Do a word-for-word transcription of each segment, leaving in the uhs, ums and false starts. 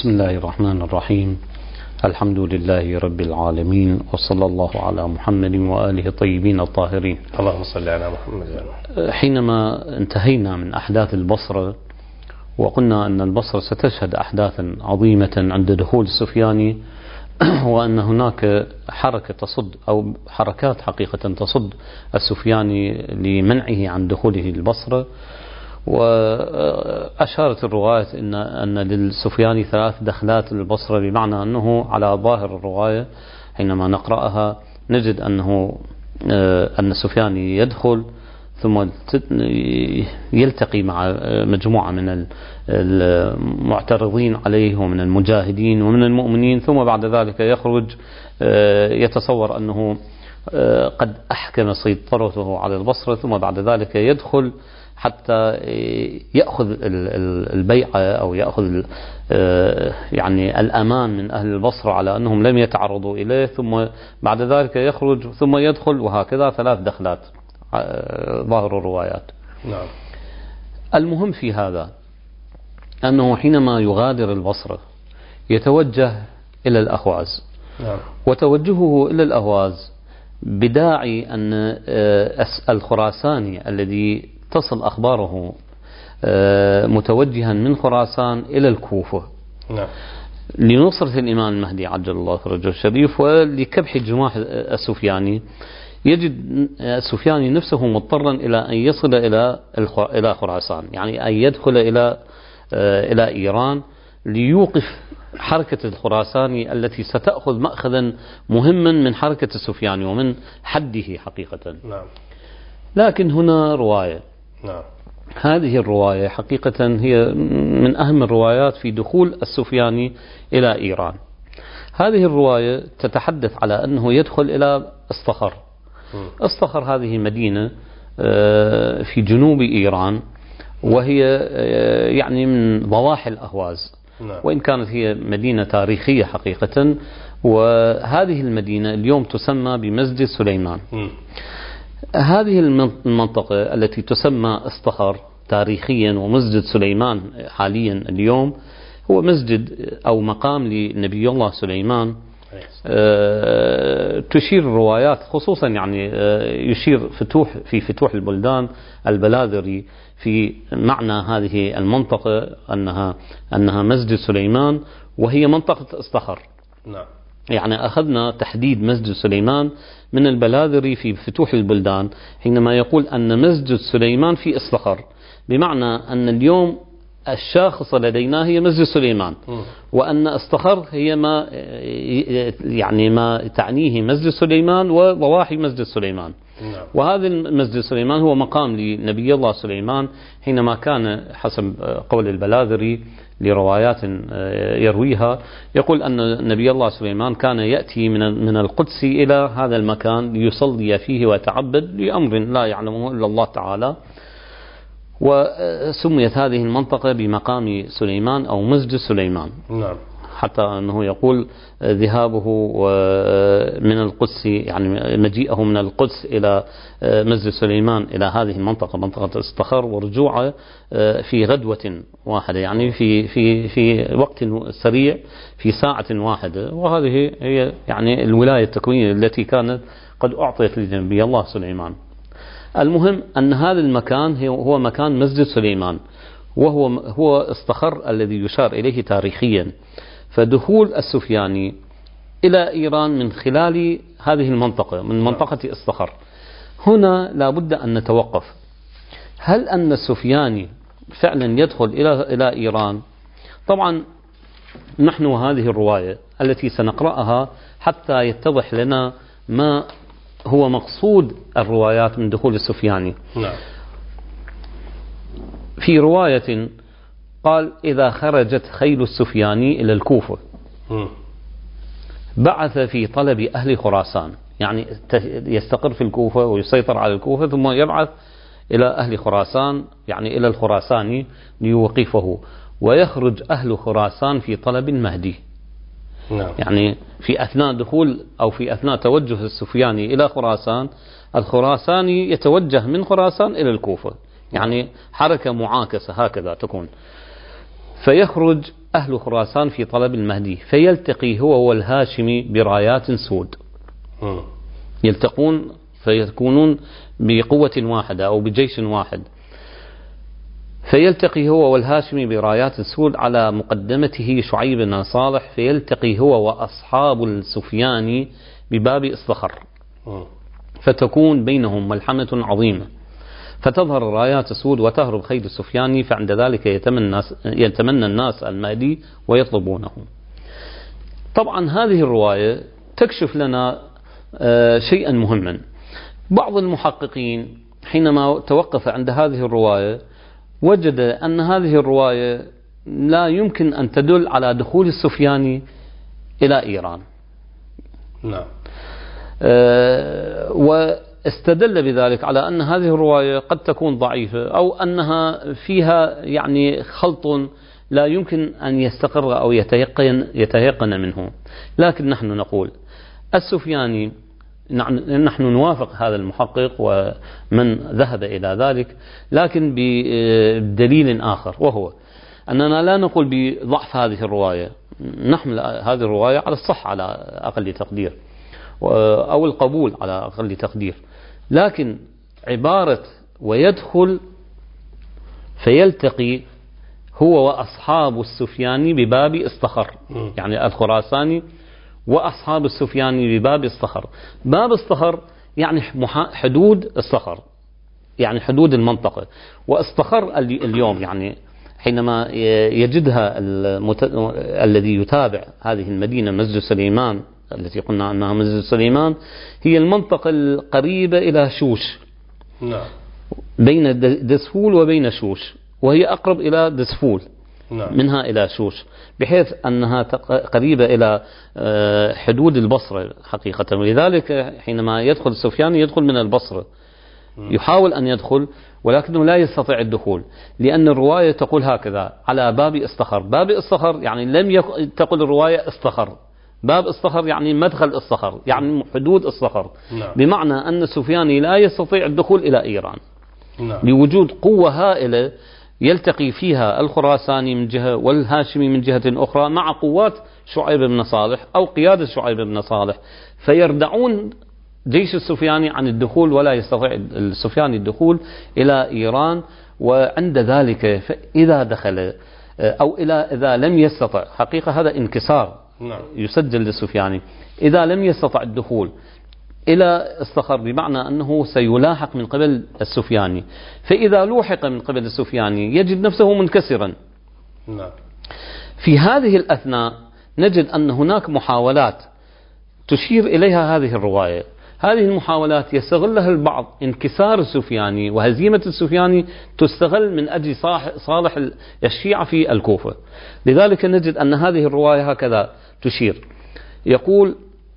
بسم الله الرحمن الرحيم. الحمد لله رب العالمين، وصلى الله على محمد وآله الطيبين الطاهرين. اللهم صل على محمد. حينما انتهينا من أحداث البصرة وقلنا أن البصرة ستشهد أحداثا عظيمة عند دخول السفياني، وأن هناك حركة تصد أو حركات حقيقة تصد السفياني لمنعه عن دخوله البصرة. وأشارت الرواية إن أن للسفياني ثلاث دخلات للبصرة، بمعنى أنه على ظاهر الرواية حينما نقرأها نجد أنه أن السفياني يدخل ثم يلتقي مع مجموعة من المعترضين عليه ومن المجاهدين ومن المؤمنين، ثم بعد ذلك يخرج يتصور أنه قد أحكم سيطرته على البصرة، ثم بعد ذلك يدخل حتى يأخذ البيعة أو يأخذ يعني الأمان من أهل البصرة على أنهم لم يتعرضوا إليه، ثم بعد ذلك يخرج ثم يدخل، وهكذا ثلاث دخلات ظاهر الروايات. نعم. المهم في هذا أنه حينما يغادر البصرة يتوجه إلى الأهواز. نعم. وتوجهه إلى الأهواز بداعي أن الخراساني الذي تصل أخباره متوجها من خراسان إلى الكوفة، نعم، لنصرة الإمام المهدي عجل الله فرجه الشريف ولكبح جماح السفياني، يجد السفياني نفسه مضطرا إلى أن يصل إلى إلى خراسان، يعني أن يدخل إلى إلى إيران ليوقف حركة الخراساني التي ستأخذ مأخذا مهما من حركة السفياني ومن حده حقيقة. نعم. لكن هنا رواية، نعم، هذه الرواية حقيقة هي من أهم الروايات في دخول السفياني إلى إيران. هذه الرواية تتحدث على أنه يدخل إلى اصطخر. اصطخر هذه مدينة في جنوب إيران، وهي يعني من ضواحي الأهواز، وإن كانت هي مدينة تاريخية حقيقة. وهذه المدينة اليوم تسمى بمسجد سليمان. هذه المنطقة التي تسمى اصطخر تاريخيا ومسجد سليمان حاليا اليوم هو مسجد أو مقام لنبي الله سليمان. تشير الروايات خصوصا يعني يشير فتوح في فتوح البلدان البلاذري في معنى هذه المنطقة أنها أنها مسجد سليمان، وهي منطقة اصطخر. نعم. يعني أخذنا تحديد مسجد سليمان من البلاذري في فتوح البلدان حينما يقول أن مسجد سليمان في اصطخر، بمعنى أن اليوم الشاخصة لدينا هي مسجد سليمان، وأن اصطخر هي ما يعني ما تعنيه مسجد سليمان وضواحي مسجد سليمان. نعم. وهذا المسجد سليمان هو مقام لنبي الله سليمان حينما كان حسب قول البلاذري لروايات يرويها، يقول أن نبي الله سليمان كان يأتي من من القدس إلى هذا المكان ليصلي فيه ويتعبد لأمر لا يعلمه إلا الله تعالى. وسميت هذه المنطقة بمقام سليمان أو مسجد سليمان. نعم. حتى أنه يقول ذهابه من القدس، يعني مجيئه من القدس إلى مسجد سليمان إلى هذه المنطقة منطقة اصطخر، ورجوعه في غدوة واحدة، يعني في في في وقت سريع في ساعة واحدة. وهذه هي يعني الولاية التكوينية التي كانت قد أعطيت لنبي الله سليمان. المهم أن هذا المكان هو مكان مسجد سليمان، وهو هو اصطخر الذي يشار إليه تاريخيا. فدخول السفياني إلى إيران من خلال هذه المنطقة، من منطقة اصطخر، هنا لابد أن نتوقف. هل أن السفياني فعلا يدخل إلى إلى إيران؟ طبعا نحن هذه الرواية التي سنقرأها حتى يتضح لنا ما هو مقصود الروايات من دخول السفياني. نعم. في رواية قال: إذا خرجت خيل السفياني إلى الكوفة بعث في طلب أهل خراسان، يعني يستقر في الكوفة ويسيطر على الكوفة، ثم يبعث إلى أهل خراسان يعني إلى الخراساني ليوقفه، ويخرج أهل خراسان في طلب المهدي. نعم. يعني في أثناء دخول أو في أثناء توجه السفياني إلى خراسان، الخراساني يتوجه من خراسان إلى الكوفة، يعني حركة معاكسة هكذا تكون. فيخرج أهل خراسان في طلب المهدي، فيلتقي هو والهاشمي برايات سود، يلتقون فيكونون بقوة واحدة أو بجيش واحد. فيلتقي هو والهاشمي برايات سود، على مقدمته شعيب بن صالح، فيلتقي هو وأصحاب السفياني بباب الصخر، فتكون بينهم ملحمة عظيمة، فتظهر رايات سود وتهرب خيل السفياني، فعند ذلك يتمنى الناس, يتمنى الناس المهدي ويطلبونه. طبعا هذه الرواية تكشف لنا شيئا مهما. بعض المحققين حينما توقف عند هذه الرواية وجد أن هذه الرواية لا يمكن أن تدل على دخول السفياني إلى إيران. نعم. أه واستدل بذلك على أن هذه الرواية قد تكون ضعيفة، أو أنها فيها يعني خلط لا يمكن أن يستقر أو يتيقن, يتيقن منه. لكن نحن نقول السفياني، نحن نوافق هذا المحقق ومن ذهب إلى ذلك، لكن بدليل آخر، وهو أننا لا نقول بضعف هذه الرواية، نحمل هذه الرواية على الصح على أقل تقدير، أو القبول على أقل تقدير، لكن عبارة ويدخل فيلتقي هو وأصحاب السفياني بباب الصخر، يعني الخراساني وأصحاب السفياني بباب الصخر. باب الصخر يعني حدود الصخر، يعني حدود المنطقة. والصخر اليوم يعني حينما يجدها المت... الذي يتابع هذه المدينة مسجد سليمان التي قلنا أنها مسجد سليمان، هي المنطقة القريبة إلى شوش، نعم. بين دسفول وبين شوش، وهي أقرب إلى دسفول، نعم. منها إلى شوش، بحيث أنها قريبة إلى حدود البصرة حقيقة. ولذلك حينما يدخل السفياني يدخل من البصرة، يحاول أن يدخل ولكنه لا يستطيع الدخول، لأن الرواية تقول هكذا على باب الصخر. باب الصخر يعني لم يك... تقول الرواية الصخر، باب الصخر يعني مدخل الصخر، يعني حدود الصخر، نعم. بمعنى أن السفياني لا يستطيع الدخول إلى إيران، نعم. لوجود قوة هائلة يلتقي فيها الخراساني من جهة والهاشمي من جهة أخرى مع قوات شعيب بن صالح أو قيادة شعيب بن صالح، فيردعون جيش السفياني عن الدخول، ولا يستطيع السفياني الدخول إلى إيران. وعند ذلك فإذا دخل أو إلى إذا لم يستطع، حقيقة هذا انكسار يسجل للسفياني، إذا لم يستطع الدخول إلى الصخر بمعنى أنه سيلاحق من قبل السفياني، فإذا لوحق من قبل السفياني يجد نفسه منكسرا. نعم. في هذه الأثناء نجد أن هناك محاولات تشير إليها هذه الرواية. هذه المحاولات يستغلها البعض، انكسار السفياني وهزيمة السفياني تستغل من أجل صالح الشيعة في الكوفة. لذلك نجد أن هذه الرواية هكذا تشير. يقول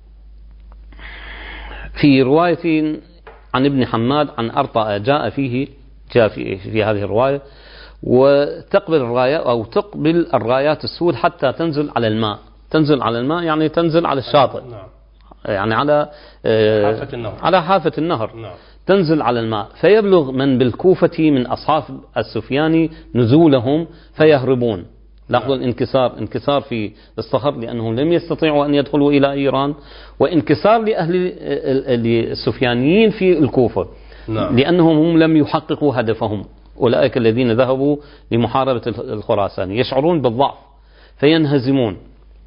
في رواية عن ابن حماد عن أرطأ جاء فيه جاء في, في هذه الرواية: وتقبل الراية أو تقبل الرايات السود حتى تنزل على الماء. تنزل على الماء يعني تنزل على الشاطئ، يعني على حافة النهر. على حافة النهر، نعم. تنزل على الماء، فيبلغ من بالكوفة من أصحاب السفياني نزولهم فيهربون. لاحظوا الانكسار، انكسار في الصخر لأنهم لم يستطيعوا أن يدخلوا إلى إيران، وانكسار لأهل السفيانيين في الكوفة، نعم. لأنهم هم لم يحققوا هدفهم. أولئك الذين ذهبوا لمحاربة الخراساني يشعرون بالضعف فينهزمون.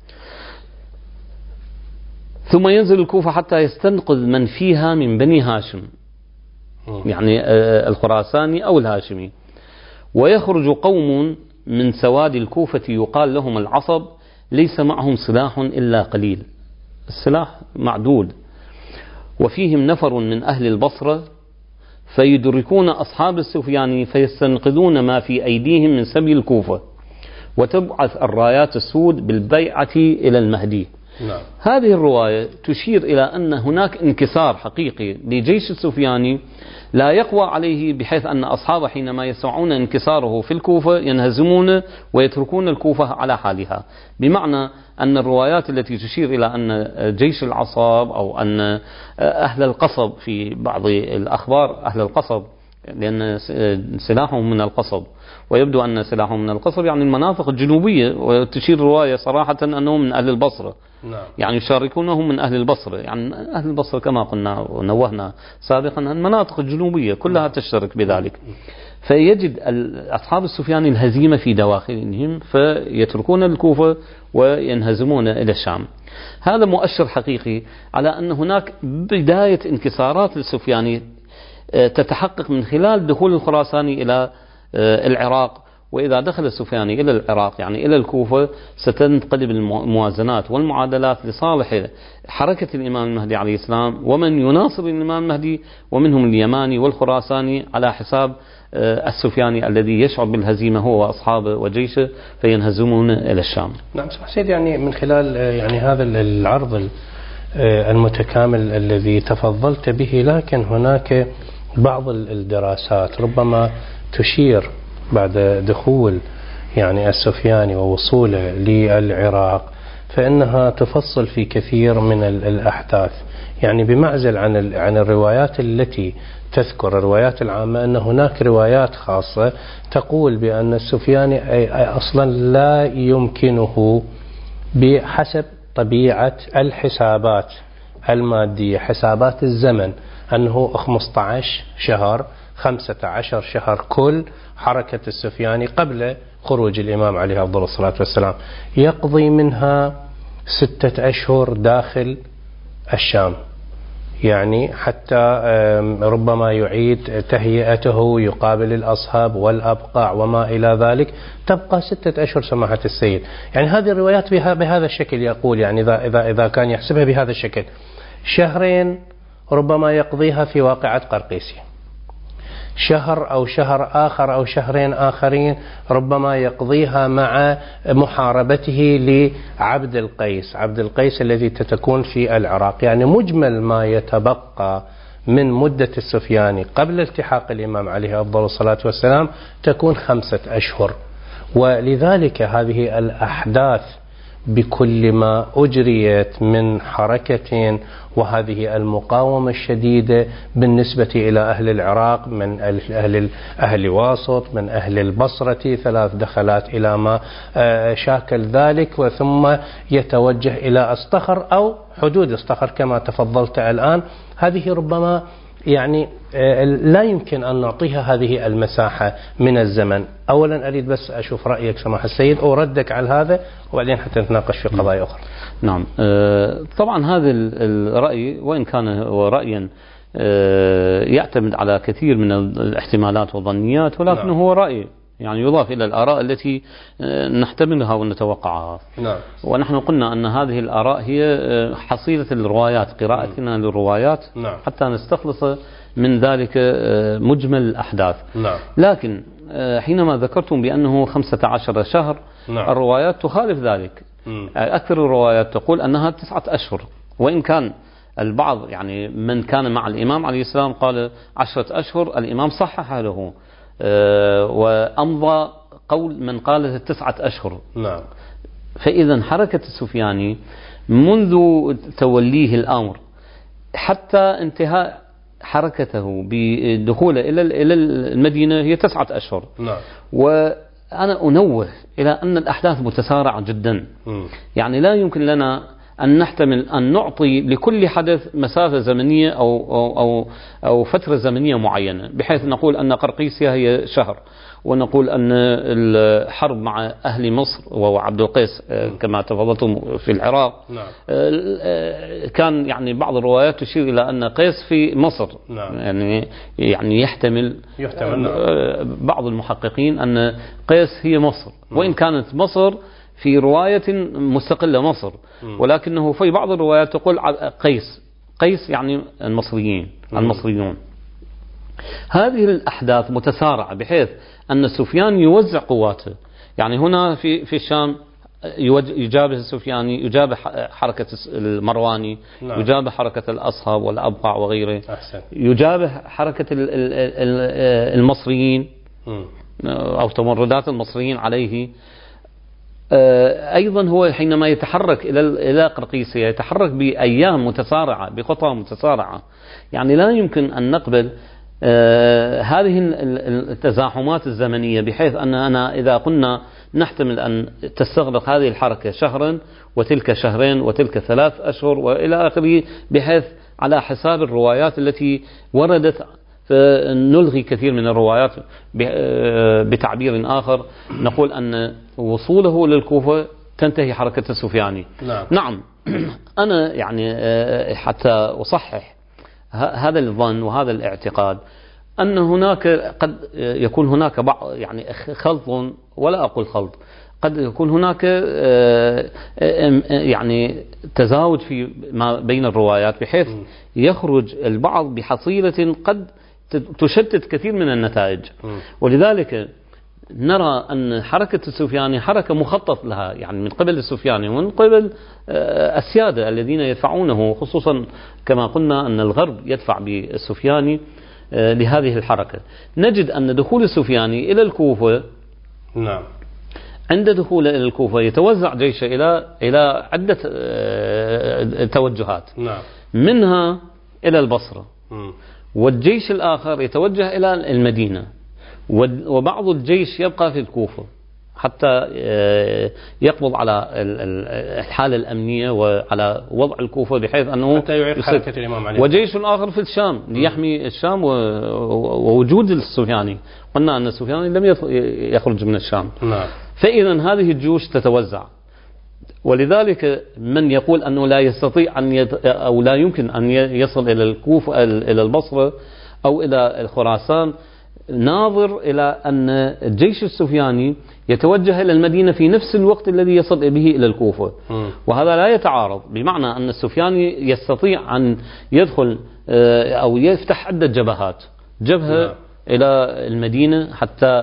ثم ينزل الكوفة حتى يستنقذ من فيها من بني هاشم، يعني الخراساني أو الهاشمي، ويخرج قوم من سواد الكوفة يقال لهم العصب، ليس معهم سلاح إلا قليل، السلاح معدود، وفيهم نفر من أهل البصرة، فيدركون أصحاب السفياني فيستنقذون ما في أيديهم من سبي الكوفة، وتبعث الرايات السود بالبيعة إلى المهدي. نعم. هذه الرواية تشير إلى أن هناك انكسار حقيقي لجيش السفياني لا يقوى عليه، بحيث أن أصحابه حينما يسمعون انكساره في الكوفة ينهزمون ويتركون الكوفة على حالها. بمعنى أن الروايات التي تشير إلى أن جيش العصاب أو أن أهل القصب، في بعض الأخبار أهل القصب لأن سلاحهم من القصب، ويبدو أن سلاحهم من القصب يعني المناطق الجنوبية، وتشير الرواية صراحة أنهم من أهل البصرة. نعم. يعني يشاركونهم من أهل البصرة، يعني أهل البصرة كما قلنا ونوهنا سابقا المناطق الجنوبية كلها تشترك بذلك. فيجد أصحاب السفياني الهزيمة في دواخلهم، فيتركون الكوفة وينهزمون إلى الشام. هذا مؤشر حقيقي على أن هناك بداية انكسارات للسفياني تتحقق من خلال دخول الخراساني إلى العراق. وإذا دخل السفياني إلى العراق يعني إلى الكوفة، ستنقلب الموازنات والمعادلات لصالح حركة الإمام المهدي عليه السلام ومن يناصر الإمام المهدي، ومنهم اليماني والخراساني، على حساب السفياني الذي يشعر بالهزيمة هو وأصحابه وجيشه، فينهزمون إلى الشام. نعم سيدي، يعني من خلال يعني هذا العرض المتكامل الذي تفضلت به، لكن هناك بعض الدراسات ربما تشير بعد دخول يعني السفياني ووصوله للعراق، فإنها تفصل في كثير من الأحداث، يعني بمعزل عن عن الروايات التي تذكر الروايات العامة، أن هناك روايات خاصة تقول بأن السفياني أصلا لا يمكنه بحسب طبيعة الحسابات المادية، حسابات الزمن، أنه خمسة عشر شهر خمسة عشر شهر كل حركة السفياني قبل خروج الإمام عليه أفضل الصلاة والسلام، يقضي منها ستة أشهر داخل الشام، يعني حتى ربما يعيد تهيئته، يقابل الأصهاب والأبقاع وما إلى ذلك، تبقى ستة أشهر سماحة السيد. يعني هذه الروايات بهذا الشكل يقول، يعني إذا, إذا, إذا كان يحسبها بهذا الشكل، شهرين ربما يقضيها في واقعة قرقيسية، شهر أو شهر آخر أو شهرين آخرين ربما يقضيها مع محاربته لعبد القيس، عبد القيس الذي تتكون في العراق. يعني مجمل ما يتبقى من مدة السفياني قبل التحاق الإمام عليه أفضل الصلاة والسلام تكون خمسة أشهر. ولذلك هذه الأحداث بكل ما أجريت من حركة، وهذه المقاومة الشديدة بالنسبة إلى أهل العراق، من أهل أهل واسط، من أهل البصرة، ثلاث دخلات إلى ما شاكل ذلك، وثم يتوجه إلى أصطخر أو حدود أصطخر كما تفضلت الآن. هذه ربما يعني لا يمكن أن نعطيها هذه المساحة من الزمن. أولا أريد بس أشوف رأيك سماحة السيد أو ردك على هذا، وبعدين حتى نتناقش في قضايا أخرى. نعم، طبعا هذا الرأي وإن كان هو رأيا يعتمد على كثير من الاحتمالات والظنيات، ولكن نعم. هو رأي يعني يضاف إلى الآراء التي نحتملها ونتوقعها. نعم. ونحن قلنا أن هذه الآراء هي حصيلة الروايات، قراءتنا للروايات نعم. حتى نستخلص من ذلك مجمل الأحداث. نعم. لكن حينما ذكرتم بأنه خمسة عشر شهر، نعم. الروايات تخالف ذلك. م. أكثر الروايات تقول أنها تسعة أشهر، وإن كان البعض يعني من كان مع الإمام عليه السلام قال عشرة أشهر، الإمام صحح له وأمضى قول من قال تسعة أشهر. نعم. فإذا حركة السفياني منذ توليه الأمر حتى انتهاء حركته بدخوله إلى إلى المدينة هي تسعة أشهر. نعم. وأنا أنوه إلى أن الأحداث متسارعة جدا. م. يعني لا يمكن لنا أن نحتمل أن نعطي لكل حدث مسافة زمنية أو, أو, أو, أو فترة زمنية معينة، بحيث نقول أن قرقيسيا هي شهر، ونقول أن الحرب مع أهل مصر وهو عبد القيس كما تفضلتم في العراق. نعم. كان يعني بعض الروايات تشير إلى أن قيس في مصر. نعم. يعني يعني يحتمل, يحتمل نعم. بعض المحققين أن قيس هي مصر، وإن كانت مصر في رواية مستقلة مصر، ولكنه في بعض الروايات تقول قيس، قيس يعني المصريين المصريون. هذه الأحداث متسارعة بحيث أن سفيان يوزع قواته، يعني هنا في في الشام يجابه السفياني، يجابه حركة المرواني، نعم. يجابه حركة الأصهاب والأبقاع وغيره، أحسن. يجابه حركة المصريين م. أو تمردات المصريين عليه. أيضا هو حينما يتحرك إلى إلى قرقيسيا يتحرك بأيام متسارعة، بخطى متسارعة. يعني لا يمكن أن نقبل آه هذه التزاحمات الزمنية، بحيث أننا إذا قلنا نحتمل أن تستغرق هذه الحركة شهرا وتلك شهرين وتلك ثلاث أشهر وإلى آخره، بحيث على حساب الروايات التي وردت، فنلغي كثير من الروايات. بتعبير آخر نقول أن وصوله للكوفة تنتهي حركة السفياني. نعم, نعم. أنا يعني حتى أصحح هذا الظن وهذا الاعتقاد أن هناك قد يكون هناك بعض يعني خلط، ولا أقول خلط، قد يكون هناك يعني تزاوج في ما بين الروايات، بحيث يخرج البعض بحصيلة قد تشتت كثير من النتائج. ولذلك نرى أن حركة السفياني حركة مخطط لها، يعني من قبل السفياني ومن قبل السيادة الذين يدفعونه، خصوصا كما قلنا أن الغرب يدفع بالسفياني لهذه الحركة. نجد أن دخول السفياني إلى الكوفة، نعم، عند دخوله إلى الكوفة يتوزع جيشه إلى إلى عدة توجهات، نعم، منها إلى البصرة، م. والجيش الآخر يتوجه إلى المدينة، وبعض الجيش يبقى في الكوفة حتى يقبض على الحالة الأمنية وعلى وضع الكوفة، بحيث أنه حتى يعيق حركة الإمام علي. وجيش آخر في الشام ليحمي الشام ووجود السفياني. قلنا أن السفياني لم يخرج من الشام. نعم. فإذا هذه الجيوش تتوزع، ولذلك من يقول أنه لا يستطيع أن يد... أو لا يمكن أن يصل إلى الكوفة إلى البصرة أو إلى الخراسان، ناظر إلى أن الجيش السفياني يتوجه إلى المدينة في نفس الوقت الذي يصل به إلى الكوفة، م. وهذا لا يتعارض، بمعنى أن السفياني يستطيع أن يدخل أو يفتح عدة جبهات، جبهة م. إلى المدينة حتى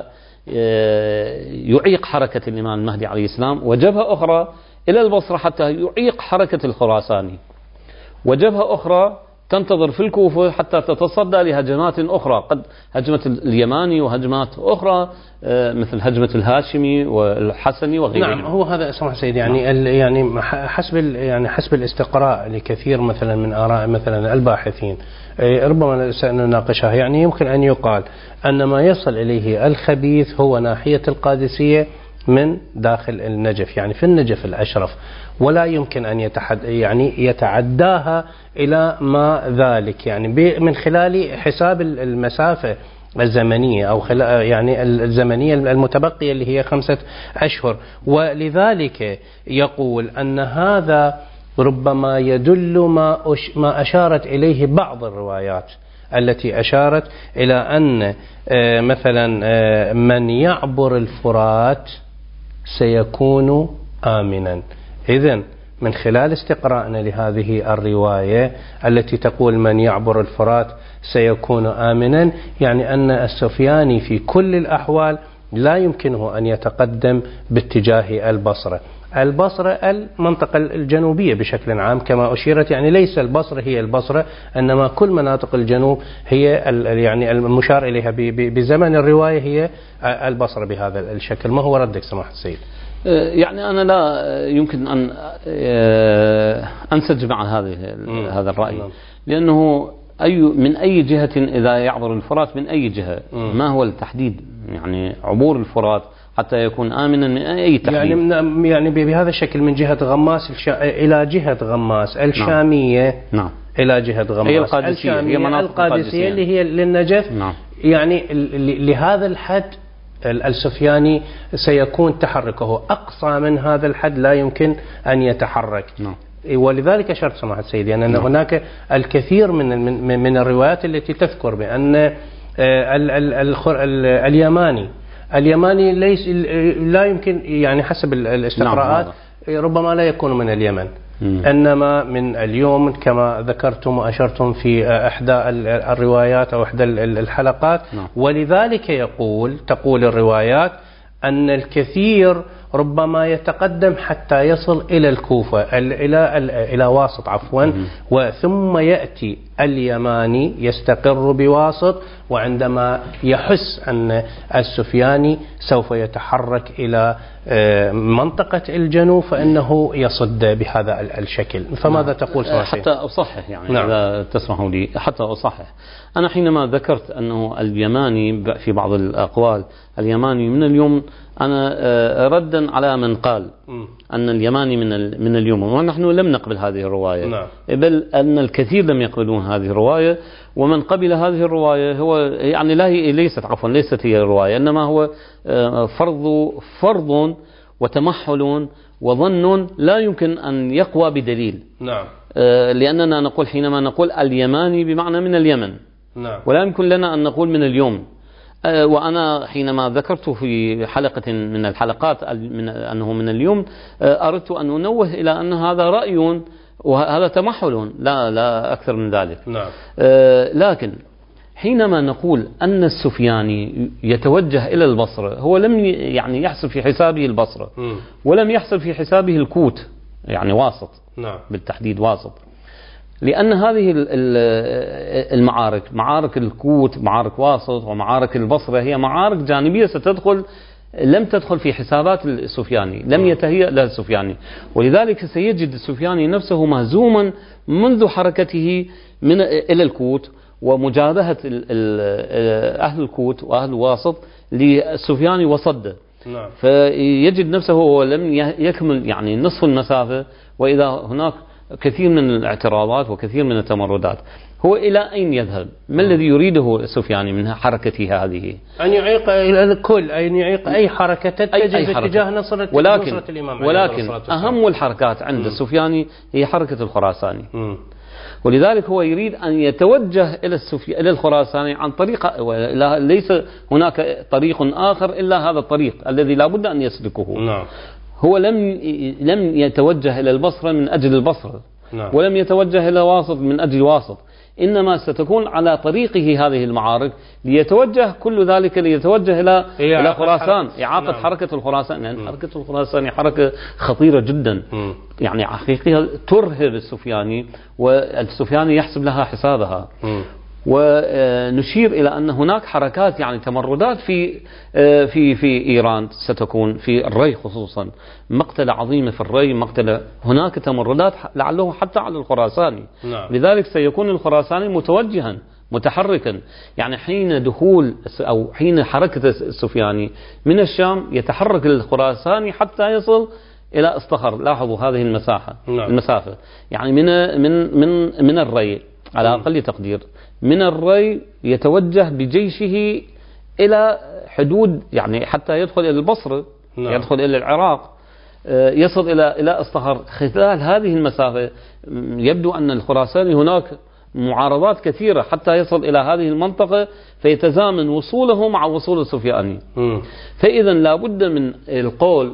يعيق حركة الإمام المهدي عليه السلام، وجبهة أخرى إلى البصرة حتى يعيق حركة الخراساني، وجبهة أخرى تنتظر في الكوفة حتى تتصدى لهجمات أخرى، قد هجمة اليماني وهجمات أخرى مثل هجمة الهاشمي والحسني وغيرهم. نعم، هو هذا اسمح سيدي، يعني نعم. يعني حسب يعني حسب الاستقراء لكثير مثلا من آراء مثلا الباحثين ربما سنناقشها، يعني يمكن أن يقال أن ما يصل إليه الخبيث هو ناحية القادسية من داخل النجف، يعني في النجف الأشرف، ولا يمكن أن يتحد يعني يتعداها إلى ما ذلك، يعني من خلال حساب المسافة الزمنية أو يعني الزمنية المتبقية اللي هي خمسة أشهر. ولذلك يقول أن هذا ربما يدل ما ما أشارت إليه بعض الروايات التي أشارت إلى أن مثلا من يعبر الفرات سيكون آمنا. إذن من خلال استقراءنا لهذه الرواية التي تقول من يعبر الفرات سيكون آمنا، يعني أن السفياني في كل الأحوال لا يمكنه أن يتقدم باتجاه البصرة. البصرة المنطقة الجنوبية بشكل عام كما أشيرت، يعني ليس البصرة هي البصرة، إنما كل مناطق الجنوب هي يعني المشار إليها بزمن الرواية هي البصرة بهذا الشكل. ما هو ردك سماحة السيد؟ يعني أنا لا يمكن أن أنسجم مع هذه هذا الرأي، لأنه أي من أي جهة إذا يعبر الفرات من أي جهة، ما هو التحديد يعني عبور الفرات حتى يكون آمنا من أي تحديد؟ يعني يعني بهذا الشكل من جهة غماس الشا... إلى جهة غماس الشامية، نعم، إلى جهة غماس هي القادسية، هي مناطق القادسية اللي هي للنجف، نعم. يعني لهذا الحد السفياني سيكون تحركه أقصى من هذا الحد لا يمكن أن يتحرك، نعم. ولذلك أشرت سماحة سيدي أن نعم. هناك الكثير من من من الروايات التي تذكر بأن ال ال ال اليماني اليماني ليس لا يمكن، يعني حسب الاستقراءات نعم. ربما لا يكون من اليمن، مم. إنما من اليوم كما ذكرتم وأشرتم في إحدى الروايات أو إحدى الحلقات، نعم. ولذلك يقول تقول الروايات أن الكثير ربما يتقدم حتى يصل إلى الكوفة إلى إلى واسط عفوا، وثم يأتي اليماني يستقر بواسط، وعندما يحس أن السفياني سوف يتحرك إلى منطقة الجنوب فإنه يصد بهذا الشكل. فماذا نعم. تقول سماسي؟ حتى أصحح يعني نعم. إذا تسمحوا لي حتى أصحح، أنا حينما ذكرت أنه اليماني في بعض الأقوال اليماني من اليوم، أنا ردا على من قال أن اليماني من من اليوم، ونحن لم نقبل هذه الرواية نعم. بل أن الكثير لم يقبلون هذه الرواية، ومن قبل هذه الرواية هو يعني لا هي ليست عفوا ليست هي الرواية، إنما هو فرض فرض وتمحل وظن لا يمكن أن يقوى بدليل نعم. لأننا نقول حينما نقول اليماني بمعنى من اليمن نعم. ولا يمكن لنا أن نقول من اليوم. وأنا حينما ذكرت في حلقة من الحلقات من أنه من اليوم، أردت أن أنوه إلى أن هذا رأي وهذا تمحل لا لا أكثر من ذلك نعم. لكن حينما نقول أن السفياني يتوجه إلى البصرة، هو لم يعني يحسب في حسابه البصرة م. ولم يحسب في حسابه الكوت يعني واسط نعم. بالتحديد واسط، لأن هذه المعارك معارك الكوت معارك واسط ومعارك البصرة هي معارك جانبية ستدخل لم تدخل في حسابات السفياني، لم يتهيأ لها السفياني، ولذلك سيجد السفياني نفسه مهزوما منذ حركته من إلى الكوت ومجابهة أهل الكوت وأهل الواسط للسفياني وصده نعم. فيجد نفسه ولم يكمل يعني نصف المسافة، وإذا هناك كثير من الاعتراضات وكثير من التمردات، هو إلى أين يذهب؟ ما الذي يريده السفياني من حركته هذه؟ أن يعيق الكل، أن يعيق أي حركة تتجه باتجاه نصرة ولكن نصرة الإمام، ولكن أهم الحركات عند السفياني هي حركة الخراساني، ولذلك هو يريد أن يتوجه إلى السفي... إلى الخراساني عن طريق، ليس هناك طريق آخر إلا هذا الطريق الذي لا بد أن يسلكه نعم. هو لم لم يتوجه إلى البصرة من أجل البصرة نعم. ولم يتوجه إلى واسط من أجل واسط، إنما ستكون على طريقه هذه المعارك ليتوجه كل ذلك ليتوجه إلى إلى خراسان، إعاقة نعم. حركة الخراسان، لأن يعني حركة الخراسان حركة خطيرة جدا م. يعني حقيقة ترهب السفياني، والسفياني يحسب لها حسابها م. ونشير إلى أن هناك حركات يعني تمردات في في في إيران ستكون في الري، خصوصا مقتلة عظيمة في الري، مقتلة هناك تمردات لعله حتى على الخراساني نعم. لذلك سيكون الخراساني متوجها متحركا، يعني حين دخول أو حين حركة السفياني من الشام يتحرك الخراساني حتى يصل إلى اصطخر. لاحظوا هذه المساحة نعم. المسافة يعني من من من من الري على أقل تقدير، من الري يتوجه بجيشه إلى حدود يعني حتى يدخل إلى البصرة نعم. يدخل إلى العراق، يصل إلى إلى اصطخر. خلال هذه المسافة يبدو أن الخراساني هناك معارضات كثيرة حتى يصل إلى هذه المنطقة، فيتزامن وصوله مع وصول السفياني. فإذا لابد من القول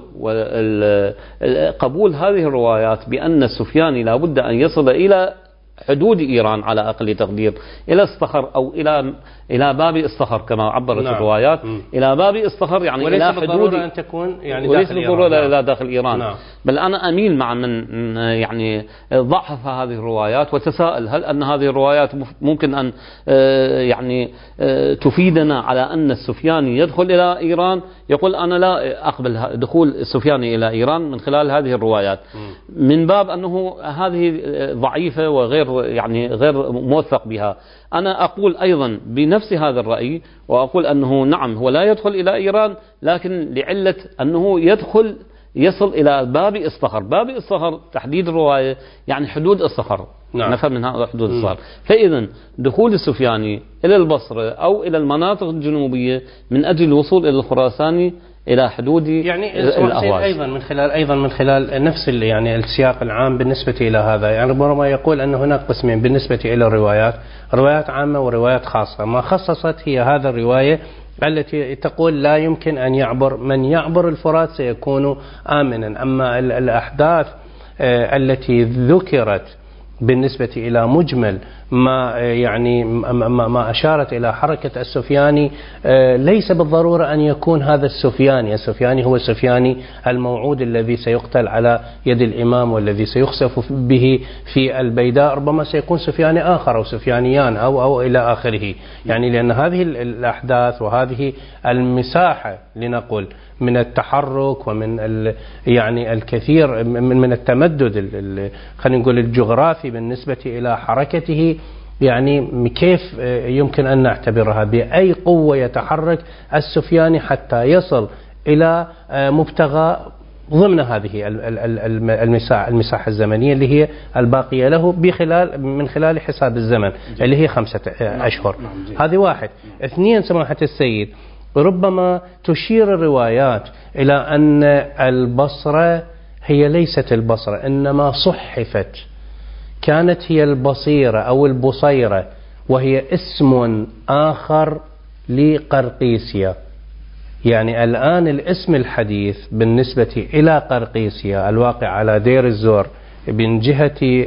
وقبول هذه الروايات بأن السفياني لابد أن يصل إلى حدود إيران على أقل تقدير، إلى اصطخر أو إلى إلى باب اصطخر كما عبرت نعم. الروايات م. إلى باب اصطخر يعني إلى حدود أن تكون يعني وليس بالضرورة نعم. إلى داخل إيران نعم. بل أنا أميل مع من يعني ضعف هذه الروايات وتساءل هل أن هذه الروايات ممكن أن يعني تفيدنا على أن السفياني يدخل إلى إيران. يقول أنا لا أقبل دخول السفياني إلى إيران من خلال هذه الروايات م. من باب أنه هذه ضعيفة وغير يعني غير موثق بها. أنا أقول أيضا بنفس هذا الرأي، وأقول أنه نعم هو لا يدخل إلى إيران، لكن لعلة أنه يدخل يصل إلى باب اصطخر. باب اصطخر تحديد الرواية يعني حدود اصطخر نعم. نفهم من هذا حدود اصطخر. فإذا دخول السفياني إلى البصرة أو إلى المناطق الجنوبية من أجل الوصول إلى الخراساني إلى حدود يعني الأهواز أيضا من خلال أيضا من خلال نفس يعني السياق العام بالنسبة إلى هذا، يعني ربما يقول أن هناك قسمين بالنسبة إلى الروايات، روايات عامة وروايات خاصة. ما خصصت هي هذا الرواية التي تقول لا يمكن أن يعبر، من يعبر الفرات سيكون آمنا. أما الأحداث التي ذكرت بالنسبة إلى مجمل ما يعني ما, ما أشارت إلى حركة السفياني ليس بالضرورة أن يكون هذا السفياني. السفياني هو السفياني الموعود الذي سيقتل على يد الإمام والذي سيخسف به في البيداء، ربما سيكون سفياني آخر أو سفيانيان أو أو إلى آخره. يعني لأن هذه الأحداث وهذه المساحة لنقل من التحرك ومن يعني الكثير من من التمدد خلينا نقول الجغرافي بالنسبة إلى حركته، يعني كيف يمكن أن نعتبرها بأي قوة يتحرك السفياني حتى يصل إلى مبتغى ضمن هذه المساحة المساحة الزمنية اللي هي الباقية له بخلال من خلال حساب الزمن اللي هي خمسة أشهر. هذه واحد. اثنين سماحة السيد، ربما تشير الروايات إلى أن البصرة هي ليست البصرة إنما صحفت، كانت هي البصيرة أو البصيرة، وهي اسم آخر لقرقيسيا. يعني الآن الاسم الحديث بالنسبة إلى قرقيسيا الواقع على دير الزور من جهة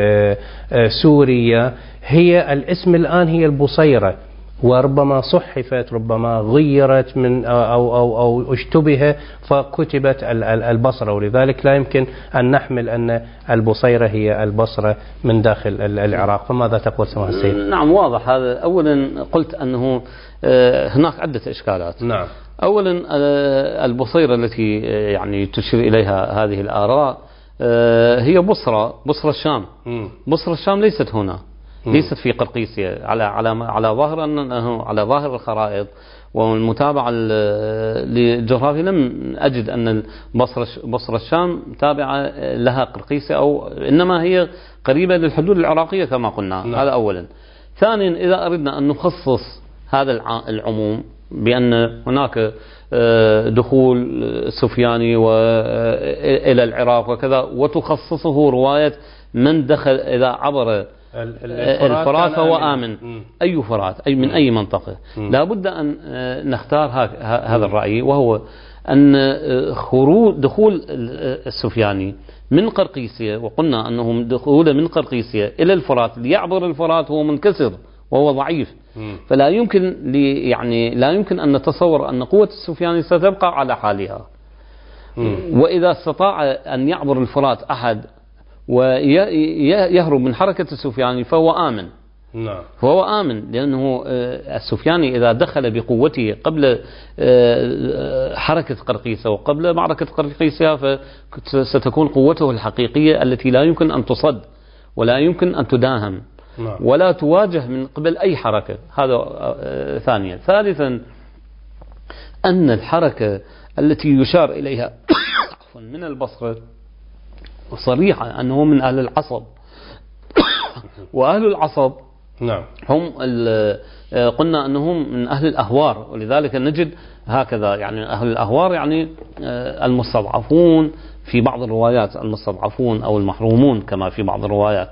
سوريا، هي الاسم الآن هي البصيرة، وربما صحفت ربما غيرت من أو أو أو اشتبه فكتبت البصرة، ولذلك لا يمكن أن نحمل أن البصيرة هي البصرة من داخل العراق. فماذا تقول سماحة السيد؟ نعم واضح هذا. أولا قلت أنه هناك عدة إشكالات. نعم. أولا البصيرة التي يعني تشير إليها هذه الآراء هي بصرة بصرة الشام. بصرة الشام ليست هنا، ليست في قرقيسيا على على على ظاهر أنه على ظاهر الخرائط والمتابعة للجغرافيا لم أجد أن بصرة بصرة الشام تابعة لها قرقيسيا، أو إنما هي قريبة للحدود العراقية كما قلنا. نعم. هذا أولا. ثانيا إذا أردنا أن نخصص هذا العموم بأن هناك دخول سفياني إلى العراق وكذا، وتخصصه رواية من دخل إذا عبر الفرات فهو آمن. أي فرات أي من أي منطقة. لا بد أن نختار هذا الرأي، وهو أن خروج دخول السفياني من قرقيسيا، وقلنا أنه دخوله من قرقيسيا إلى الفرات ليعبر الفرات هو منكسر وهو ضعيف، فلا يمكن يعني لا يمكن أن نتصور أن قوة السفياني ستبقى على حالها. وإذا استطاع أن يعبر الفرات أحد ويهرب من حركة السفياني فهو آمن. نعم. فهو آمن لأنه السفياني إذا دخل بقوته قبل حركة قرقيسة وقبل معركة قرقيسة فستكون قوته الحقيقية التي لا يمكن أن تصد ولا يمكن أن تداهم ولا تواجه من قبل أي حركة. هذا ثانيا. ثالثا أن الحركة التي يشار إليها من البصرة صريحة أنه من أهل العصب، وأهل العصب نعم هم قلنا أنهم من أهل الأهوار، ولذلك نجد هكذا يعني أهل الأهوار يعني المستضعفون في بعض الروايات، المستضعفون أو المحرومون كما في بعض الروايات.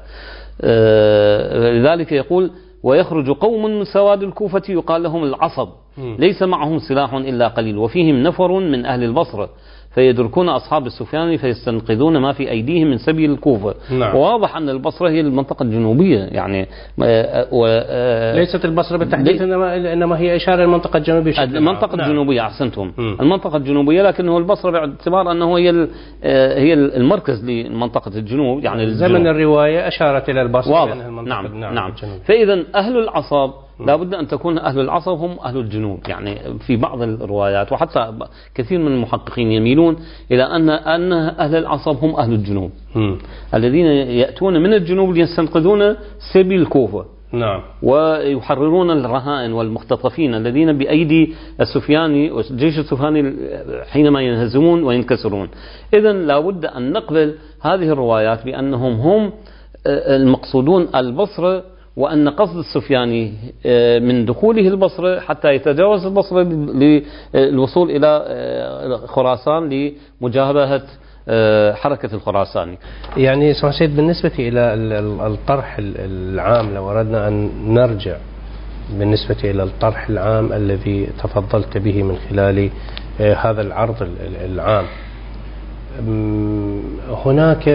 لذلك يقول ويخرج قوم من سواد الكوفة يقال لهم العصب ليس معهم سلاح إلا قليل وفيهم نفر من أهل البصرة فيدركون أصحاب السفياني فيستنقذون ما في أيديهم من سبيل الكوفة. نعم. وواضح أن البصرة هي المنطقة الجنوبية يعني و ليست البصرة بالتحديد إنما إنما هي إشارة المنطقة الجنوبية. المنطقة نعم. الجنوبية أحسنتم. م. المنطقة الجنوبية، لكنه البصرة باعتبار أنه هي هي المركز لمنطقة الجنوب يعني زمن الرواية أشارت إلى البصرة. نعم نعم, نعم. فإذا أهل العصب لا بد أن تكون أهل العصب هم أهل الجنوب. يعني في بعض الروايات وحتى كثير من المحققين يميلون إلى أن أن أهل العصب هم أهل الجنوب م. الذين يأتون من الجنوب ليستنقذون سبيل الكوفة. نعم. ويحررون الرهائن والمختطفين الذين بأيدي السفياني والجيش السفياني حينما ينهزمون وينكسرون. إذا لا بد أن نقبل هذه الروايات بأنهم هم المقصودون البصرة، وأن قصد السفياني من دخوله البصرة حتى يتجاوز البصرة للوصول إلى خراسان لمجابهة حركة الخراساني. يعني سيد بالنسبة إلى الطرح العام لو أردنا أن نرجع بالنسبة إلى الطرح العام الذي تفضلت به من خلال هذا العرض العام، هناك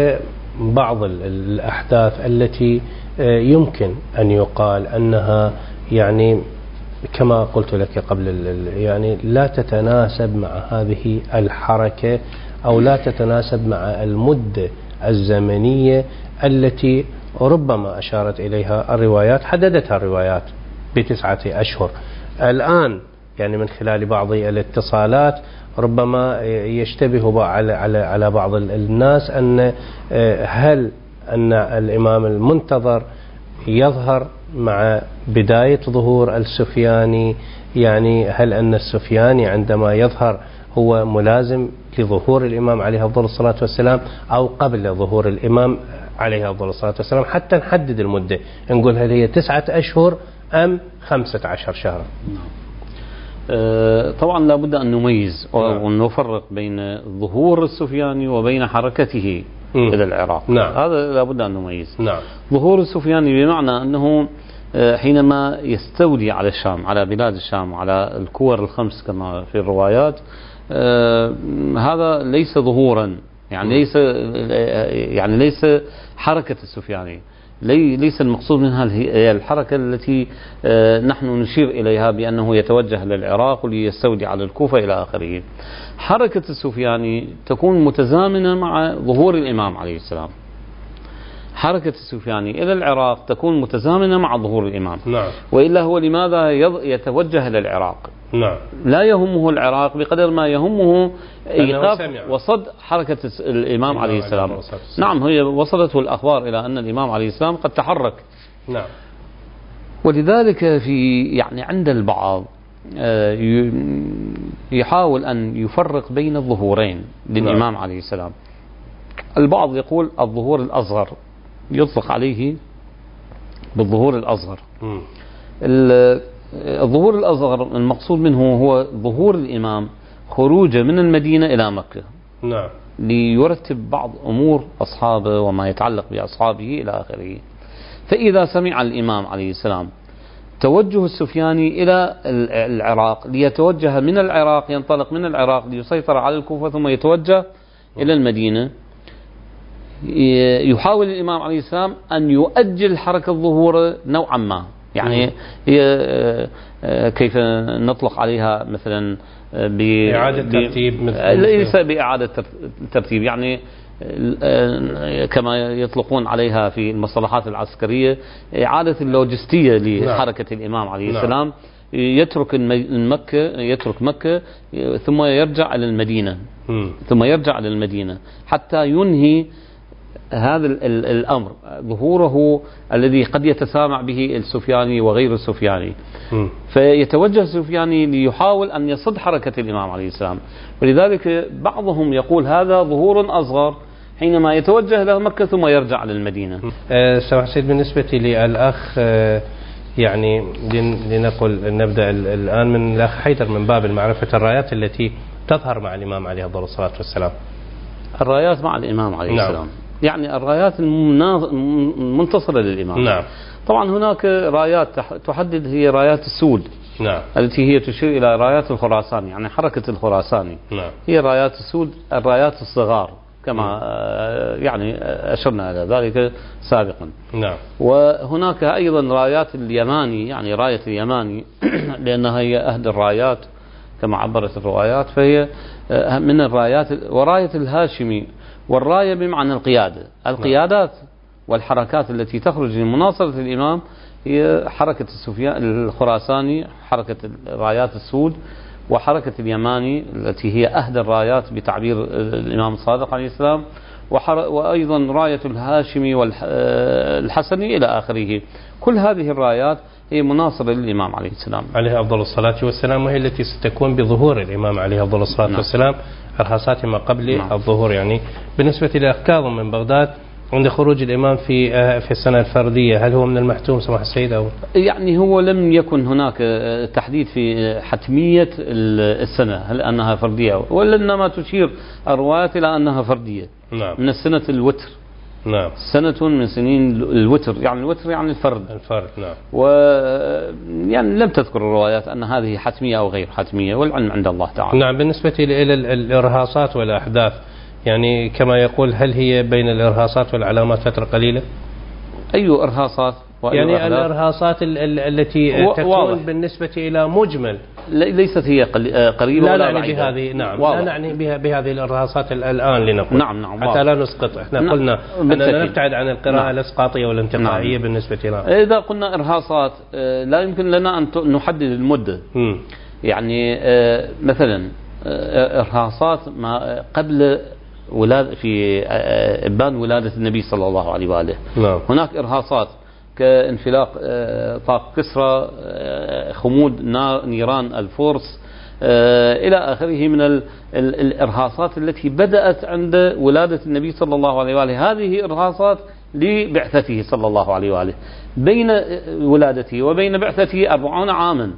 بعض الأحداث التي يمكن أن يقال أنها يعني كما قلت لك قبل يعني لا تتناسب مع هذه الحركة أو لا تتناسب مع المدة الزمنية التي ربما أشارت إليها الروايات، حددتها الروايات بتسعة أشهر. الآن يعني من خلال بعض الاتصالات ربما يشتبه على على على بعض الناس أن هل أن الإمام المنتظر يظهر مع بداية ظهور السفياني، يعني هل أن السفياني عندما يظهر هو ملازم لظهور الإمام عليه أفضل الصلاة والسلام أو قبل ظهور الإمام عليه أفضل الصلاة والسلام، حتى نحدد المدة نقول هل هي تسعة أشهر أم خمسة عشر شهرا. طبعا لابد أن نميز ونفرق بين ظهور السفياني وبين حركته م. إلى العراق. نعم. هذا لابد أن نميز. نعم. ظهور السفياني بمعنى أنه حينما يستولي على الشام، على بلاد الشام وعلى الكور الخمس كما في الروايات، هذا ليس ظهورا، يعني م. ليس يعني ليس حركة السفياني، ليس المقصود منها الحركة التي نحن نشير إليها بأنه يتوجه للعراق وليستولي على الكوفة إلى آخره. حركة السفياني تكون متزامنة مع ظهور الإمام عليه السلام. حركة السفياني إلى العراق تكون متزامنة مع ظهور الإمام. نعم. وإلا هو لماذا يتوجه للعراق؟ نعم. لا يهمه العراق بقدر ما يهمه إيقاف وصد حركة الإمام عليه السلام. نعم، هي وصلته الأخبار إلى أن الإمام عليه السلام قد تحرك. نعم. ولذلك في يعني عند البعض يحاول أن يفرق بين الظهورين للإمام نعم. عليه السلام. البعض يقول الظهور الأصغر، يطلق عليه بالظهور الأصغر. الظهور الأصغر المقصود منه هو ظهور الإمام خروجه من المدينة إلى مكة. نعم. ليرتب بعض أمور أصحابه وما يتعلق بأصحابه إلى آخره. فإذا سمع الإمام عليه السلام توجه السفياني إلى العراق ليتوجه من العراق، ينطلق من العراق ليسيطر على الكوفة ثم يتوجه إلى المدينة، يحاول الإمام عليه السلام أن يؤجل حركة الظهور نوعا ما، يعني هي كيف نطلق عليها مثلا بإعادة ترتيب، ليس بإعادة ترتيب، يعني كما يطلقون عليها في المصطلحات العسكرية إعادة اللوجستية لحركة الإمام عليه السلام. يترك مكة يترك مكة ثم يرجع إلى المدينة ثم يرجع إلى المدينة حتى ينهي هذا الأمر، ظهوره الذي قد يتسامع به السفياني وغير السفياني. م. فيتوجه السفياني ليحاول أن يصد حركة الإمام عليه السلام. ولذلك بعضهم يقول هذا ظهور أصغر حينما يتوجه إلى مكة ثم يرجع للمدينة. أه سمح سيد، بالنسبة للأخ أه يعني لنقل نبدأ الآن من الأخ حيدر من باب معرفة الرايات التي تظهر مع الإمام عليه أفضل الصلاة والسلام. الرايات مع الإمام عليه نعم. السلام، يعني الرايات المنتصرة للإمام. نعم. طبعا هناك رايات تحدد، هي رايات السود. نعم. التي هي تشير إلى رايات الخراساني، يعني حركة الخراساني. نعم. هي رايات السود، الرايات الصغار كما يعني أشرنا إلى ذلك سابقا. نعم. وهناك أيضا رايات اليماني، يعني راية اليماني لأنها هي أهدى الرايات كما عبرت الروايات، فهي من الرايات. وراية الهاشمي، والراية بمعنى القيادة، القيادات والحركات التي تخرج لمناصرة الإمام هي حركة السفيان الخراساني، حركة الرايات السود، وحركة اليماني التي هي أهدى الرايات بتعبير الإمام الصادق عليه السلام، وأيضا راية الهاشمي والحسني إلى آخره. كل هذه الرايات هي مناصرة للإمام عليه السلام عليه أفضل الصلاة والسلام، وهي التي ستكون بظهور الإمام عليه أفضل الصلاة نعم. والسلام، إرهاصات ما قبل نعم. الظهور. يعني بالنسبة للأخ كاظم من بغداد، عند خروج الإمام في في السنة الفردية، هل هو من المحتوم سماحة السيد أو؟ يعني هو لم يكن هناك تحديد في حتمية السنة هل أنها فردية، ولا إنما تشير الروايات إلى أنها فردية. نعم. من السنة الوتر. نعم. سنة من سنين الوتر، يعني الوتر يعني الفرد. الفرد نعم. و يعني لم تذكر الروايات أن هذه حتمية أو غير حتمية، والعلم عند الله تعالى. نعم. بالنسبة إلى الإرهاصات والأحداث يعني كما يقول هل هي بين الإرهاصات والعلامات فترة قليلة؟ أي إرهاصات؟ يعني أحداث؟ الإرهاصات ال ال التي تكون واضح. بالنسبة إلى مجمل ليست هي قريبة لا ولا نعني بهذه نعم واضح. لا نعني بها بهذه الإرهاصات الآن لنقول نعم نعم حتى واضح. لا نسقط احنا نعم. قلنا أننا نبتعد عن القراءة نعم. الإسقاطية والانتقائية نعم. بالنسبة لنا. إذا قلنا إرهاصات لا يمكن لنا أن نحدد المدة م. يعني مثلا إرهاصات ما قبل ولادة في إبان ولادة النبي صلى الله عليه وآله نعم. هناك إرهاصات كانفلاق طاق كسرى، خمود نيران الفرس إلى آخره من الإرهاصات التي بدأت عند ولادة النبي صلى الله عليه وآله. هذه إرهاصات لبعثته صلى الله عليه وآله، بين ولادته وبين بعثته أربعون عاما،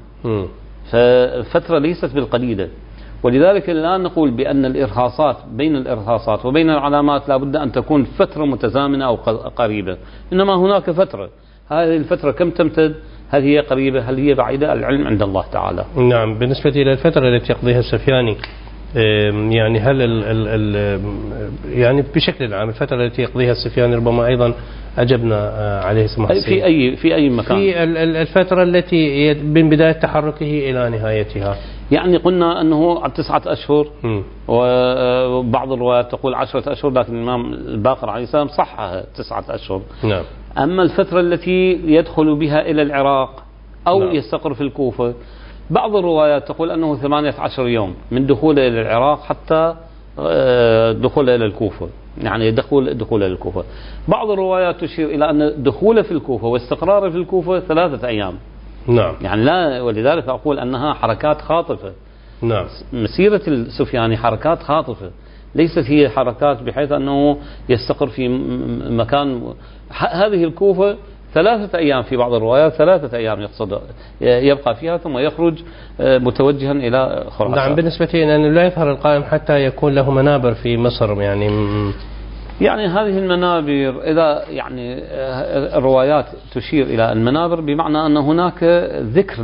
ففترة ليست بالقليلة. ولذلك لا نقول بأن الإرهاصات بين الإرهاصات وبين العلامات لا بد أن تكون فترة متزامنة أو قريبة، إنما هناك فترة. هذه الفترة كم تمتد؟ هل هي قريبة؟ هل هي بعيدة؟ العلم عند الله تعالى. نعم. بالنسبة إلى الفترة التي يقضيها السفياني، يعني هل ال ال ال يعني بشكل عام الفترة التي يقضيها السفياني ربما أيضا أجبنا عليه سماحة السيد في أي في أي مكان؟ في الفترة التي من بداية تحركه إلى نهايتها، يعني قلنا أنه تسعة أشهر م. وبعض الروايات تقول عشرة أشهر، لكن الإمام الباقر عليه السلام صحها تسعة أشهر. نعم. أما الفترة التي يدخل بها إلى العراق أو نعم. يستقر في الكوفة، بعض الروايات تقول أنه ثمانية عشر يوم من دخوله إلى العراق حتى دخوله إلى الكوفة، يعني دخول دخوله إلى الكوفة. بعض الروايات تشير إلى أن دخوله في الكوفة واستقراره في الكوفة ثلاثة أيام. نعم. يعني لا، ولذلك أقول أنها حركات خاطفة. نعم. مسيرة السفياني حركات خاطفة، ليست هي حركات بحيث أنه يستقر في مكان. هذه الكوفة ثلاثة أيام في بعض الروايات، ثلاثة أيام يقصد يبقى فيها ثم يخرج متوجها إلى خراسان. نعم. بالنسبة لي أنه لا يظهر القائم حتى يكون له منابر في مصر، يعني يعني هذه المنابر إذا يعني الروايات تشير إلى المنابر بمعنى أن هناك ذكر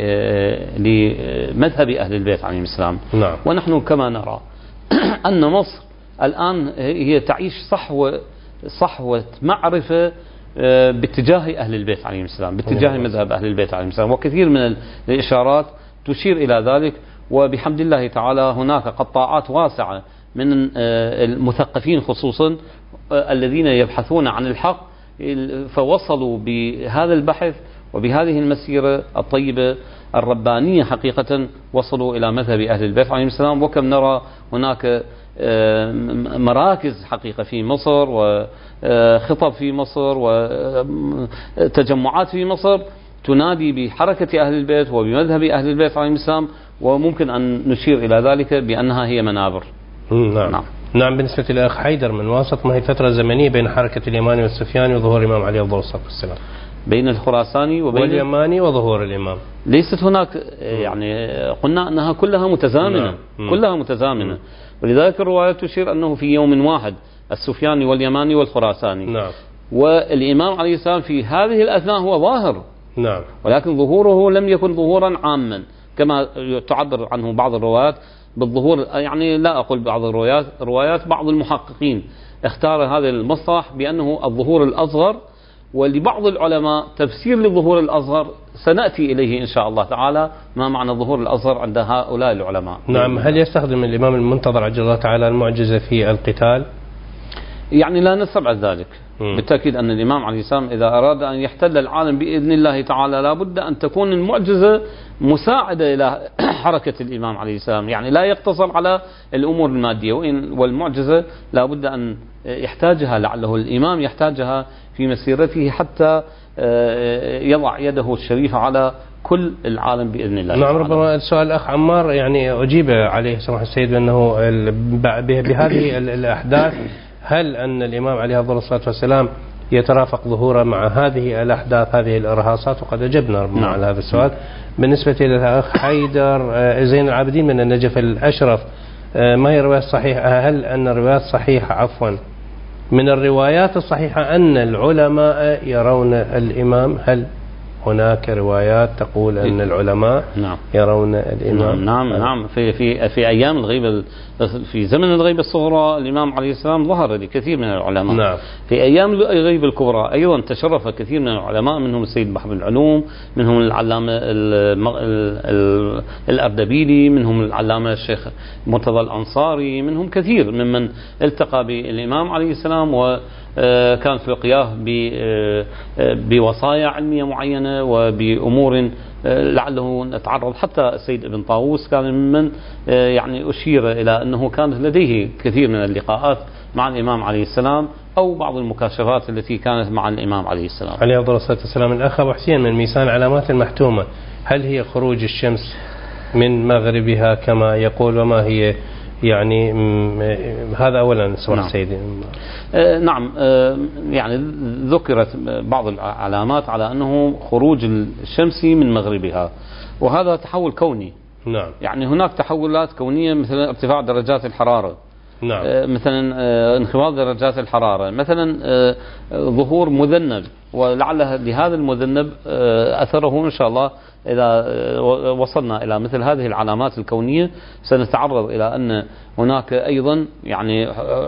لمذهب أهل البيت عليهم السلام. نعم. ونحن كما نرى أن مصر الآن هي تعيش صحوة صحوة معرفة باتجاه أهل البيت عليهم السلام، باتجاه مذهب أهل البيت عليهم السلام، وكثير من الإشارات تشير إلى ذلك. وبحمد الله تعالى هناك قطاعات واسعة من المثقفين خصوصا الذين يبحثون عن الحق، فوصلوا بهذا البحث وبهذه المسيرة الطيبة الربانية حقيقة وصلوا إلى مذهب أهل البيت عليهم السلام. وكم نرى هناك مراكز حقيقة في مصر وخطب في مصر وتجمعات في مصر تنادي بحركة أهل البيت وبمذهب أهل البيت عليهم السلام، وممكن أن نشير إلى ذلك بأنها هي منابر. نعم. نعم. نعم. بالنسبة للأخ حيدر من واسط، ما هي فترة زمنية بين حركة اليماني والسفياني وظهور الإمام علي أفضل الصلاة والسلام؟ بين الخراساني وبين واليماني وظهور الإمام ليست هناك، يعني قلنا أنها كلها متزامنة. نعم. كلها متزامنة. ولذلك الروايات تشير أنه في يوم واحد السفياني واليماني والخراساني. نعم. والإمام عليه السلام في هذه الأثناء هو ظاهر. نعم. ولكن ظهوره لم يكن ظهورا عاما كما تعبر عنه بعض الروايات بالظهور، يعني لا أقول بعض الروايات روايات بعض المحققين اختار هذا المصطلح بأنه الظهور الأصغر، ولبعض العلماء تفسير للظهور الأصغر سنأتي إليه إن شاء الله تعالى ما معنى الظهور الأصغر عند هؤلاء العلماء. نعم. هل يستخدم الإمام المنتظر عجل الله تعالى المعجزة في القتال؟ يعني لا نستبعد ذلك. م. بالتأكيد أن الإمام عليه السلام إذا أراد أن يحتل العالم بإذن الله تعالى لا بد أن تكون المعجزة مساعدة إلى حركة الإمام عليه السلام، يعني لا يقتصر على الأمور المادية، والمعجزة لا بد أن يحتاجها، لعله الإمام يحتاجها في مسيرته حتى يضع يده الشريفة على كل العالم بإذن الله. نعم. ربما السؤال الأخ عمار يعني أجيب عليه سماحة السيد بأنه بهذه الأحداث هل أن الإمام عليه أفضل الصلاة والسلام يترافق ظهوره مع هذه الأحداث هذه الإرهاصات؟ وقد أجبنا ربما على هذا السؤال. بالنسبة للأخ حيدر زين العابدين من النجف الأشرف، ما هي الرواية الصحيحة؟ هل أن الروايات الصحيحة عفوا من الروايات الصحيحة أن العلماء يرون الإمام؟ هل هناك روايات تقول أن العلماء نعم. يرون الإمام. نعم نعم في في في أيام الغيبة، في زمن الغيبة الصغرى الإمام عليه السلام ظهر لكثير من العلماء. نعم. في أيام الغيبة الكبرى أيضا تشرف كثير من العلماء، منهم السيد بحر العلوم، منهم العلامة الأردبيلي، منهم العلامة الشيخ مرتضى الأنصاري، منهم كثير ممن التقى بالإمام عليه السلام وكان في لقياه بوصايا علمية معينة وبأمور لعله نتعرض. حتى السيد ابن طاووس كان ممن يعني أشير إلى أنه كانت لديه كثير من اللقاءات مع الإمام عليه السلام أو بعض المكاشفات التي كانت مع الإمام عليه السلام عليه أفضل الصلاة والسلام. الأخ أبو حسين، من ميزان علامات المحتومة هل هي خروج الشمس من مغربها كما يقول، وما هي يعني هذا أولا سمح نعم. سيدي. آه نعم آه يعني ذكرت بعض العلامات على أنه خروج الشمس من مغربها، وهذا تحول كوني. نعم. يعني هناك تحولات كونية مثل ارتفاع درجات الحرارة. نعم. آه مثلا آه انخفاض درجات الحرارة، مثلا آه ظهور مذنب، ولعل لهذا المذنب آه أثره إن شاء الله إذا وصلنا إلى مثل هذه العلامات الكونية سنتعرض إلى أن هناك أيضا يعني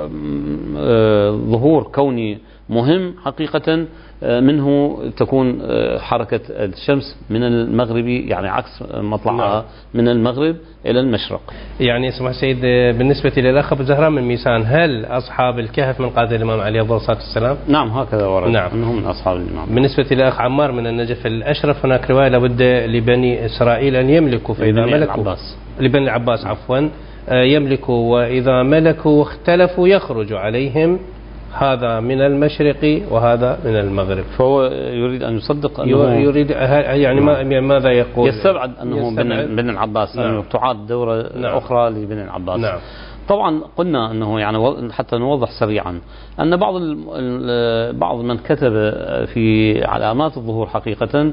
ظهور كوني مهم حقيقة، منه تكون حركة الشمس من المغرب، يعني عكس مطلعها من المغرب إلى المشرق. يعني سمح سيد، بالنسبة للأخ أبو زهران من ميسان، هل أصحاب الكهف من قادة الإمام عليه الصلاة والسلام؟ نعم هكذا ورد. نعم. أنهم من أصحاب الإمام. بالنسبة للأخ عمار من النجف الأشرف، هناك رواية لابد لبني إسرائيل أن يملكوا، فإذا ملكوا العباس. لبني العباس عفوا يملكوا، وإذا ملكوا واختلفوا يخرج عليهم، هذا من المشرق وهذا من المغرب. فهو يريد أن يصدق أنه يريد يعني ما ماذا يقول؟ يستبعد أنه بن العباس، نعم. أنه تعاد دورة نعم. أخرى لبن العباس. نعم. طبعا قلنا أنه يعني حتى نوضح سريعا أن بعض بعض من كتب في علامات الظهور حقيقة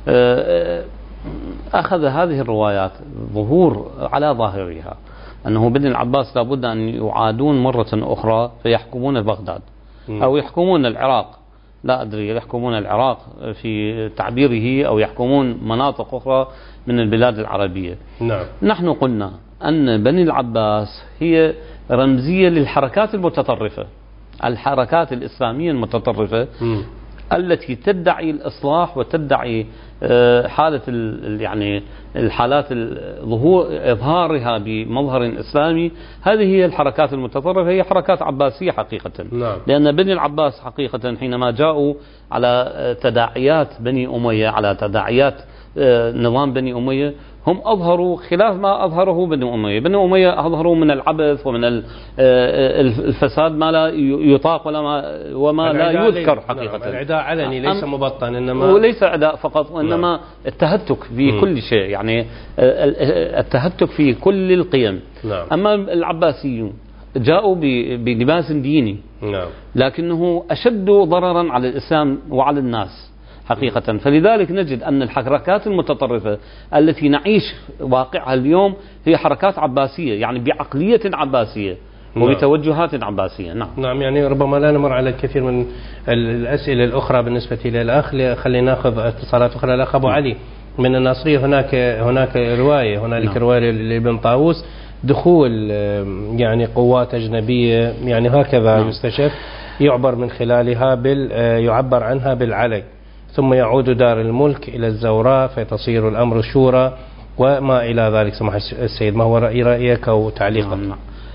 أخذ هذه الروايات ظهور على ظاهرها، أنه بن العباس لابد أن يعادون مرة أخرى فيحكمون بغداد أو يحكمون العراق، لا أدري يحكمون العراق في تعبيره أو يحكمون مناطق أخرى من البلاد العربية. نعم. نحن قلنا أن بني العباس هي رمزية للحركات المتطرفة، الحركات الإسلامية المتطرفة م. التي تدعي الإصلاح وتدعي حالة يعني الحالات الظهور إظهارها بمظهر إسلامي. هذه هي الحركات المتطرفة، هي حركات عباسية حقيقة. نعم. لأن بني العباس حقيقة حينما جاءوا على تداعيات بني أمية، على تداعيات نظام بني أمية، هم أظهروا خلاف ما أظهره بني أمية. بني أمية أظهروا من العبث ومن الفساد ما لا يطاق ولا ما وما لا يذكر حقيقة. نعم. العداء علني ليس مبطن، إنما وليس عداء فقط وإنما نعم. التهتك في م. كل شيء، يعني التهتك في كل القيم. نعم. أما العباسيون جاءوا بلباس ديني، نعم. لكنه أشد ضررا على الإسلام وعلى الناس حقيقة. فلذلك نجد أن الحركات المتطرفة التي نعيش واقعها اليوم هي حركات عباسية، يعني بعقلية عباسية وبتوجهات عباسية. نعم. نعم. يعني ربما لا نمر على الكثير من الأسئلة الأخرى بالنسبة للأخ، خلينا نأخذ اتصالات أخرى. الأخ أبو علي من الناصرية، هناك هناك رواية هنالك نعم. رواية لابن طاووس دخول يعني قوات أجنبية، يعني هكذا نعم. يستشف يعبر من خلالها بال يعبر عنها بالعلق، ثم يعود دار الملك إلى الزوراء فتصير الأمر شورى وما إلى ذلك. سمح السيد، ما هو رأي رأيك أو تعليقك؟ نعم.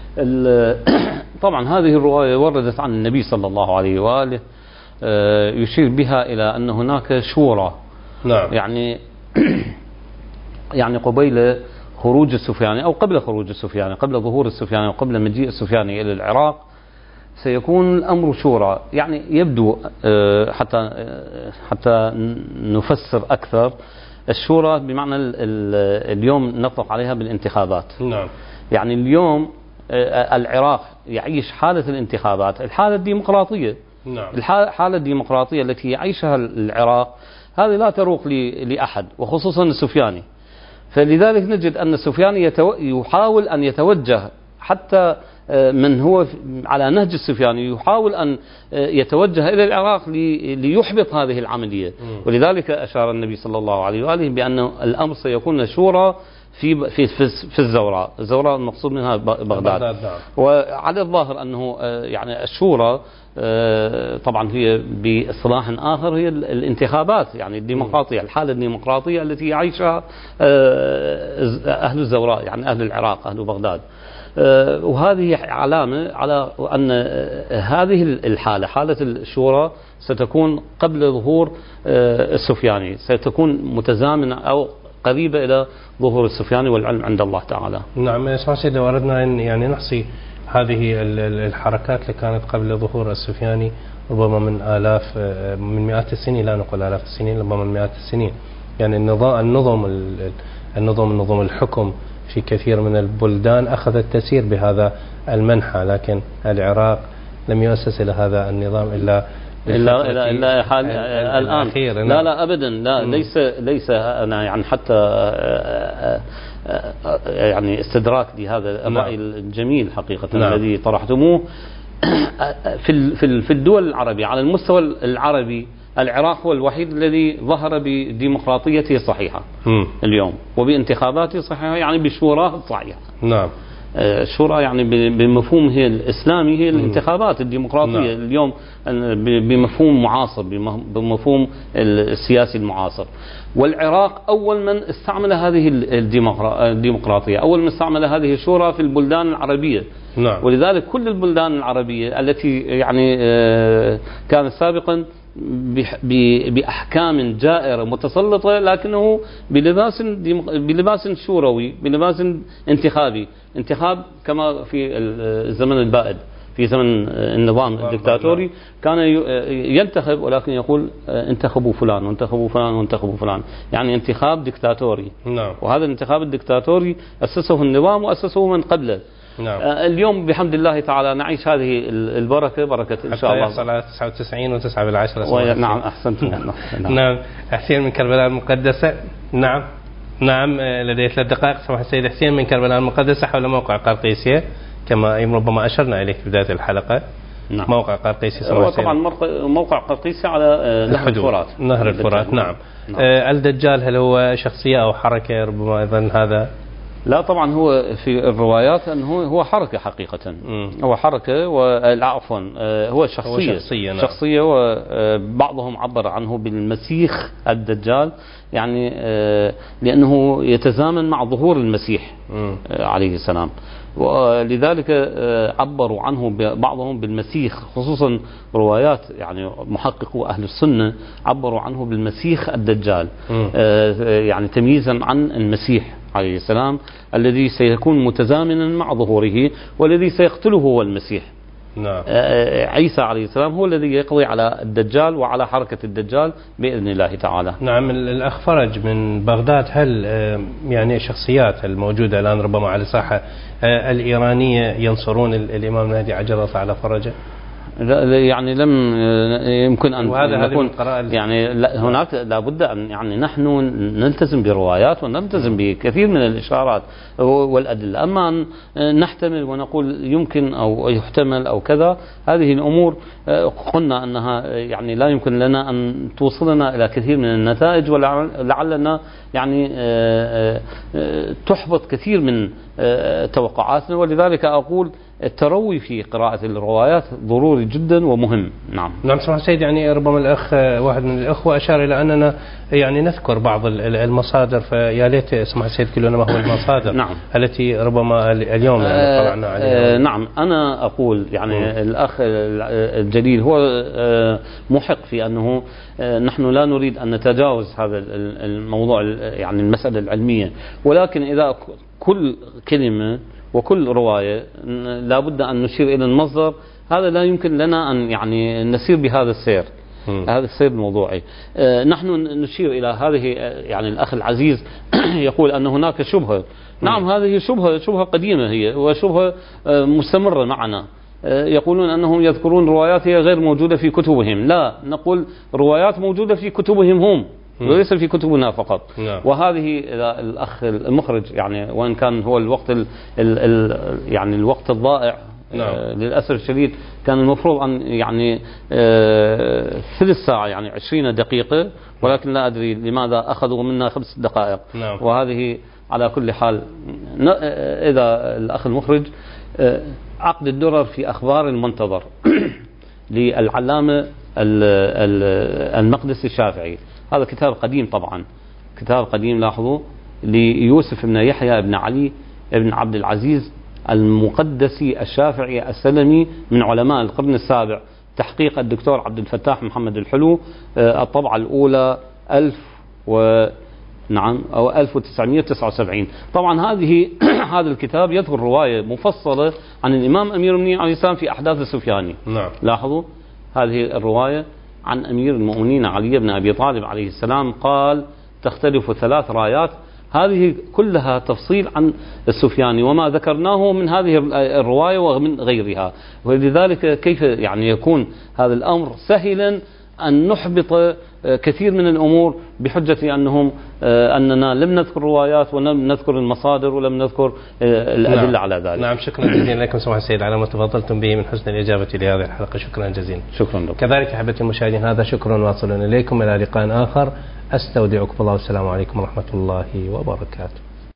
طبعا هذه الرواية وردت عن النبي صلى الله عليه وآله، يشير بها إلى أن هناك شورى. نعم. يعني يعني قبيل خروج السفياني أو قبل خروج السفياني، قبل ظهور السفياني وقبل مجيء السفياني إلى العراق سيكون الأمر شورى. يعني يبدو حتى حتى نفسر أكثر، الشورى بمعنى اليوم نطلق عليها بالانتخابات. نعم. يعني اليوم العراق يعيش حالة الانتخابات، الحالة الديمقراطية. نعم. الحالة الديمقراطية التي يعيشها العراق هذه لا تروق لأحد، وخصوصا السفياني. فلذلك نجد أن السفياني يحاول أن يتوجه حتى من هو على نهج السفياني يحاول أن يتوجه إلى العراق ليحبط هذه العملية. ولذلك أشار النبي صلى الله عليه وآله بأن الأمر سيكون شورى في في في الزوراء، الزوراء المقصود منها بغداد. وعلى الظاهر أنه يعني الشورى طبعا هي باصطلاح آخر هي الانتخابات، يعني الديمقراطية، الحالة الديمقراطية التي يعيشها أهل الزوراء، يعني أهل العراق، أهل بغداد. وهذه علامة على أن هذه الحالة، حالة الشورى، ستكون قبل ظهور السفياني، ستكون متزامنة أو قريبة إلى ظهور السفياني، والعلم عند الله تعالى. نعم. اسمع سيدي، لو أردنا أن يعني نحصي هذه الحركات اللي كانت قبل ظهور السفياني ربما من آلاف من مئات السنين، لا نقول آلاف السنين، ربما من مئات السنين، يعني النظام النظم النظم نظم الحكم في كثير من البلدان أخذت تسير بهذا المنحى، لكن العراق لم يؤسس إلى هذا النظام إلا إلا إلا إلا حال الآن. لا لا أبدا، لا م. ليس ليس أنا يعني حتى يعني استدراك لهذا الرأي الجميل حقيقة نعم. الذي طرحتموه في في في الدول العربية على المستوى العربي، العراق هو الوحيد الذي ظهر بديمقراطيته الصحيحة م. اليوم، وبانتخاباته الصحيحة، يعني بشوراه الصحيحة. نعم. الشورى يعني بمفهوم هي الإسلامي هي الانتخابات الديمقراطية نعم. اليوم بمفهوم معاصر، بمفهوم السياسي المعاصر. والعراق أول من استعمل هذه الديمقراطية، أول من استعمل هذه الشورى في البلدان العربية نعم. ولذلك كل البلدان العربية التي يعني كانت سابقا بأحكام جائرة متسلطة، لكنه بلباس بلباس شوروي، بلباس انتخابي، انتخاب كما في الزمن البائد، في زمن النظام الدكتاتوري كان ينتخب، ولكن يقول انتخبوا فلان وانتخبوا فلان وانتخبوا فلان، يعني انتخاب دكتاتوري نعم. وهذا الانتخاب الدكتاتوري أسسه النظام وأسسه من قبله نعم. اليوم بحمد الله تعالى نعيش هذه البركة، بركة إن شاء الله، حتى يحصل على تسعة وتسعين وتسعة بالعشرة. نعم أحسنت. نعم. نعم. حسين من كربلاء المقدسة. نعم نعم لدي ثلاث دقائق سمح السيد حسين من كربلاء المقدسة حول موقع قرقيسية، كما ربما أشرنا إليه في بداية الحلقة. نعم. موقع قرقيسية هو طبعا موقع قرقيسية على نهر الفرات. نهر الفرات نعم. نعم. الدجال هل هو شخصية أو حركة؟ ربما أيضا هذا. لا طبعا هو في الروايات أنه هو حركة حقيقة م. هو حركة وعفوا هو شخصية هو شخصية, نعم. شخصية وبعضهم عبر عنه بالمسيح الدجال، يعني لأنه يتزامن مع ظهور المسيح م. عليه السلام، ولذلك عبروا عنه بعضهم بالمسيح، خصوصا روايات يعني محققو أهل السنة عبروا عنه بالمسيح الدجال م. يعني تمييزا عن المسيح عليه السلام الذي سيكون متزامنا مع ظهوره، والذي سيقتله هو المسيح نعم. عيسى عليه السلام هو الذي يقضي على الدجال وعلى حركة الدجال بإذن الله تعالى. نعم. الأخ فرج من بغداد، هل يعني الشخصيات الموجودة الآن ربما على الساحة الإيرانية ينصرون الإمام المهدي عجل الله تعالى فرجه؟ يعني لم يمكن أن نكون يعني هناك لابد أن يعني نحن نلتزم بروايات ونلتزم بكثير من الإشارات والأدلة، أما أن نحتمل ونقول يمكن أو يحتمل أو كذا، هذه الأمور قلنا أنها يعني لا يمكن لنا أن توصلنا إلى كثير من النتائج، ولعلنا يعني تحبط كثير من توقعاتنا. ولذلك أقول التروي في قراءة الروايات ضروري جدا ومهم. نعم. نعم سمح سيد، يعني ربما الأخ واحد من الأخوة أشار إلى أننا يعني نذكر بعض المصادر، فيا ليت سمح سيد كل ما هو المصادر نعم. التي ربما اليوم يعني طلعنا عليها. نعم أنا أقول يعني م. الأخ الجليل هو محق في أنه نحن لا نريد أن نتجاوز هذا الموضوع يعني المسألة العلمية، ولكن إذا كل كلمة وكل رواية لابد أن نشير إلى المصدر، هذا لا يمكن لنا أن يعني نسير بهذا السير م. هذا السير الموضوعي. آه نحن نشير إلى هذه يعني الأخ العزيز يقول أن هناك شبهة. نعم هذه شبهة شبهة قديمة هي وشبهة آه مستمرة معنا. آه يقولون أنهم يذكرون روايات هي غير موجودة في كتبهم، لا نقول روايات موجودة في كتبهم هم وليس في كتبنا فقط. نعم. وهذه الأخ المخرج يعني وإن كان هو الوقت ال ال ال يعني الوقت الضائع نعم. للأسف الشديد كان المفروض أن يعني ثلث ساعة يعني عشرين دقيقة، ولكن لا أدري لماذا أخذوا منا خمس دقائق. نعم. وهذه على كل حال، إذا الأخ المخرج عقد الدرر في أخبار المنتظر للعلامة المقدسي الشافعي، هذا كتاب قديم طبعا، كتاب قديم لاحظوا، ليوسف بن يحيى بن علي بن عبد العزيز المقدسي الشافعي السلمي من علماء القرن السابع، تحقيق الدكتور عبد الفتاح محمد الحلو، الطبعة الأولى ألف و نعم أو ألف وتسعمئة وتسعة وسبعين. طبعا هذه هذا الكتاب يذكر رواية مفصلة عن الإمام أمير المؤمنين عليه السلام في أحداث السفياني. نعم. لاحظوا هذه الرواية عن أمير المؤمنين علي بن أبي طالب عليه السلام قال تختلف ثلاث رايات، هذه كلها تفصيل عن السفياني وما ذكرناه من هذه الرواية ومن غيرها. ولذلك كيف يعني يكون هذا الأمر سهلا أن نحبط كثير من الأمور بحجة أنهم أننا لم نذكر روايات ولم نذكر المصادر ولم نذكر الأدلة. نعم. على ذلك. نعم. شكرا جزيلا لكم سماحة السيد على ما تفضلتم به من حسن الإجابة لهذه الحلقة. شكرا جزيلا. شكرا لكم. كذلك أحبتي المشاهدين، هذا شكر واصل إليكم، إلى لقاء آخر، أستودعكم الله، والسلام عليكم ورحمة الله وبركاته.